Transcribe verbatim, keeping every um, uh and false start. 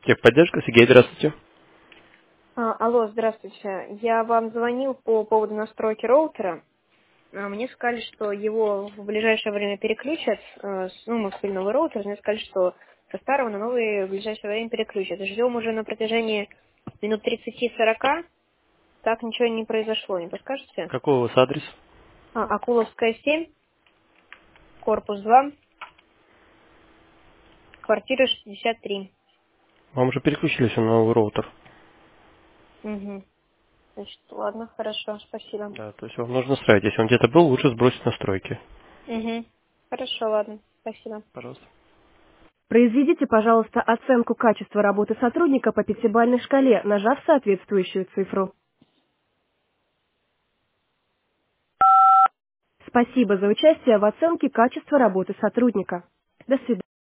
Техподдержка, Сергей, здравствуйте. А, алло, здравствуйте. Я вам звонил по поводу настройки роутера. А, Мне сказали, что его в ближайшее время переключат. э, с- Ну, мы купили новый роутер, мне сказали, что со старого на новый в ближайшее время переключат. Ждем уже на протяжении минут тридцати-сорока. Так ничего не произошло, не подскажете? Какой у вас адрес? А, Акуловская семь, корпус два, квартира шестьдесят три. Вам уже переключились на новый роутер. Угу. Значит, ладно, хорошо, спасибо. Да, то есть вам нужно настраивать. Если он где-то был, лучше сбросить настройки. Угу. Хорошо, ладно, спасибо. Пожалуйста. Произведите, пожалуйста, оценку качества работы сотрудника по пятибалльной шкале, нажав соответствующую цифру. Спасибо за участие в оценке качества работы сотрудника. До свидания.